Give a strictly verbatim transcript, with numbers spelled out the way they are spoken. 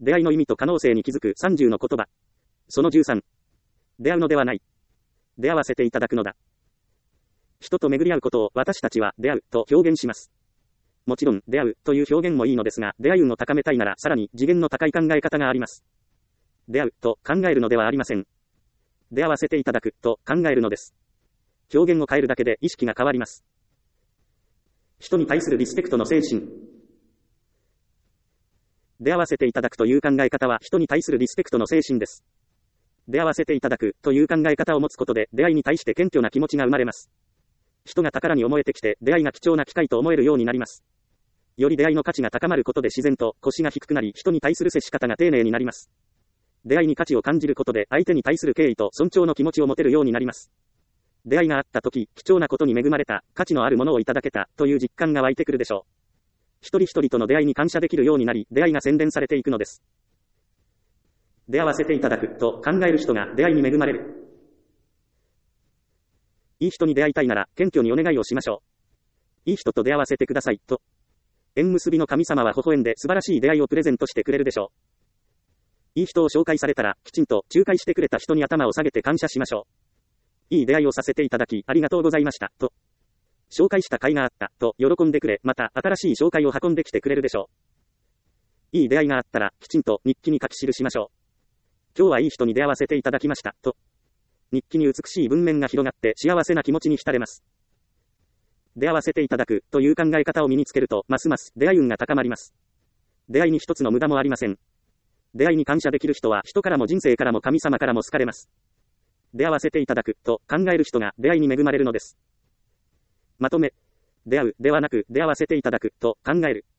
出会いの意味と可能性に気づくさんじゅうの言葉。そのじゅうさん。出会うのではない。出会わせていただくのだ。人と巡り合うことを私たちは出会うと表現します。もちろん出会うという表現もいいのですが、出会い運を高めたいならさらに次元の高い考え方があります。出会うと考えるのではありません。出会わせていただくと考えるのです。表現を変えるだけで意識が変わります。人に対するリスペクトの精神。出会わせていただくという考え方は人に対するリスペクトの精神です。出会わせていただくという考え方を持つことで出会いに対して謙虚な気持ちが生まれます。人が宝に思えてきて出会いが貴重な機会と思えるようになります。より出会いの価値が高まることで自然と腰が低くなり人に対する接し方が丁寧になります。出会いに価値を感じることで相手に対する敬意と尊重の気持ちを持てるようになります。出会いがあった時、貴重なことに恵まれた、価値のあるものをいただけたという実感が湧いてくるでしょう。一人一人との出会いに感謝できるようになり、出会いが洗練されていくのです。出会わせていただくと考える人が出会いに恵まれる。いい人に出会いたいなら謙虚にお願いをしましょう。いい人と出会わせてくださいと。縁結びの神様は微笑んで素晴らしい出会いをプレゼントしてくれるでしょう。いい人を紹介されたらきちんと仲介してくれた人に頭を下げて感謝しましょう。いい出会いをさせていただきありがとうございましたと。紹介した甲斐があったと喜んでくれ、また新しい紹介を運んできてくれるでしょう。いい出会いがあったらきちんと日記に書き記しましょう。今日はいい人に出会わせていただきましたと。日記に美しい文面が広がって幸せな気持ちに浸れます。出会わせていただくという考え方を身につけるとますます出会い運が高まります。出会いに一つの無駄もありません。出会いに感謝できる人は人からも人生からも神様からも好かれます。出会わせていただくと考える人が出会いに恵まれるのです。まとめ。出会うではなく出会わせていただくと考える。